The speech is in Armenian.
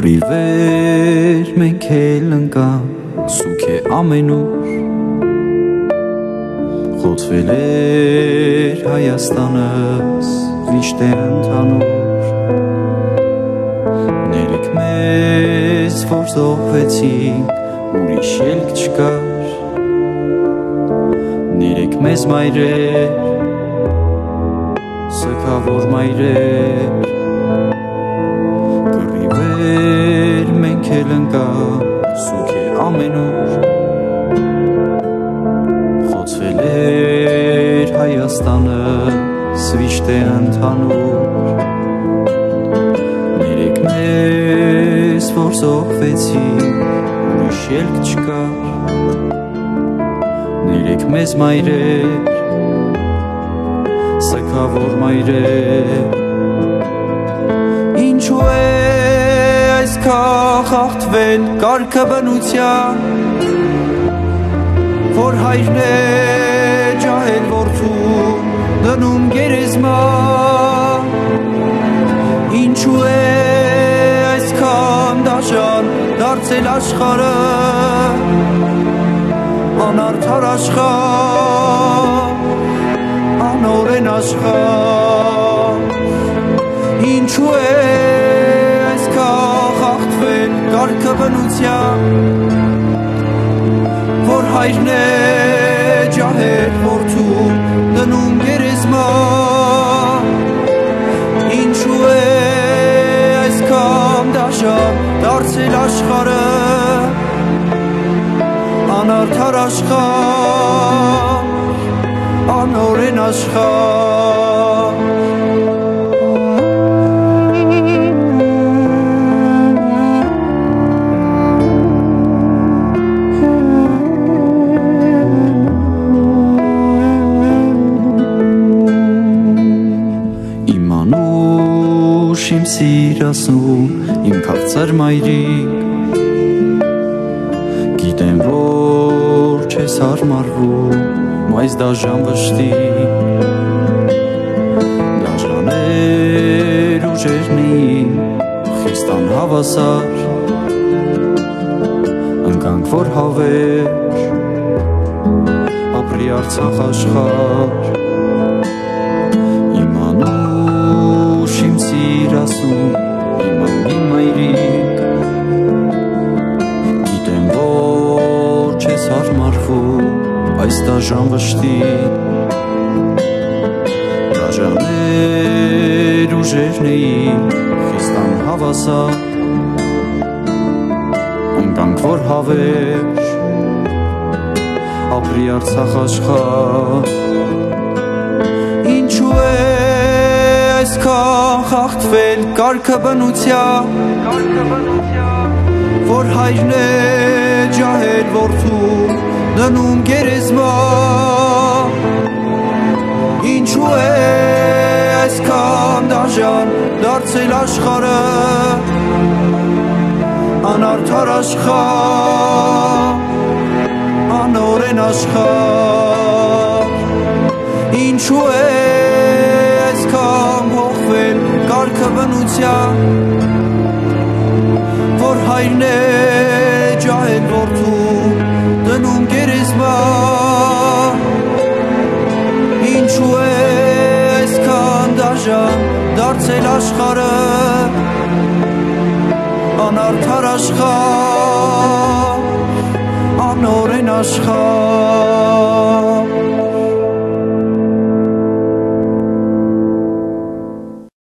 Կռիվեր մենք էլ ընկան սուք է ամենուր Խոցվել էր Հայաստանս վիշտ է ընդհանուր Ներեք մեզ որ զոհվեցինք ուրիշ ելք չկար Ներեք մեզ մայրեր սգավոր մայրեր Կռիվեր մենք էլ ընկան սուք է ամենուր Խոցվել էր Հայաստանս վիշտ է ընդհանուր Ներեք մեզ որ զոհվեցինք ուրիշ ելք չկար Ներեք մեզ մայրեր սգավոր մայրեր Ինչու է այսքան խախտվել կարգը բնության Որ հայրն է ջահել որդուն դնում գերեզման Ինչու է այսքան դաժան դարձել աշխարհը Անարդար աշխարհ անօրեն աշխարհ Ինչու է այսքան խախտվել կարգը բնության Որ հայրն է ջահել որդուն դնում գերեզման Ինչու է այսքան դաժան դարձել աշխարհը Անարդար աշխարհ անօրեն աշխարհ Իմ սիրասուն, իմ քաղցր մայրիկ Գիտեմ, որ չես հարմարվում այս դաժան վշտի Դաժաներ ուժերնին, խիստան հավասար Ընկանք, որ հավեր, ապրի Արցախ աշխարհ Սիրասուն, իմ անգին մայրիկ Գիտեմ, որ չես հարմարվում այս դաժան վշտի Դաժաներ ուժերն էին, խիստան հավասար Ընկանք, որ հավեր, ապրի Արցախ աշխարհ Ինչու է այսքան խախտվել կարգը բնության Որ հայրն է ջահել որդուն դնում գերեզման Ինչու է այսքան դաժան դարձել աշխարհը Անարդար աշխարհ անօրեն աշխարհ Ինչու է հողվել կարգը բնության Որ հայրն է ջահել որդուն դնում գերեզման Ինչու է այսքան դաժան դարձել աշխարհը Անարդար աշխարհ անօրեն աշխարհ